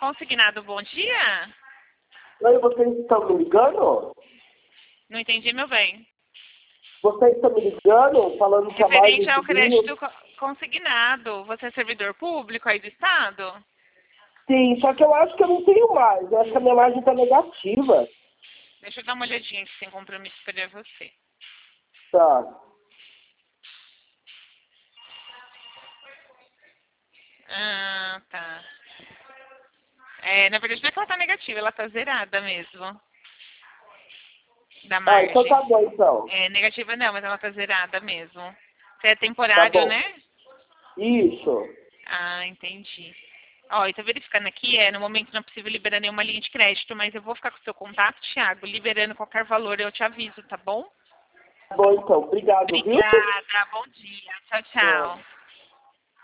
Consignado, bom dia? Oi, vocês estão me ligando? Não entendi, meu bem. Vocês estão me ligando, falando que a mais Referente ao crédito consignado, você é servidor público aí do Estado? Sim, só que eu acho que eu não tenho mais. Eu acho que a minha margem está negativa. Deixa eu dar uma olhadinha aqui sem compromisso para você. Tá. Ah, tá. Na verdade não é que ela tá negativa, ela tá zerada mesmo. Da Ah, então tá margem. bom, então. Negativa não, mas ela tá zerada mesmo. Você é Tá temporário, bom. né? Isso. Ah, entendi. Ó, eu tô verificando aqui, no momento não é possível liberar nenhuma linha de crédito, mas eu vou ficar com o seu contato, Thiago, liberando qualquer valor, eu te aviso, tá bom? Tá bom, então. Obrigado, viu? Obrigada, bom dia. Tchau, Tchau. tchau.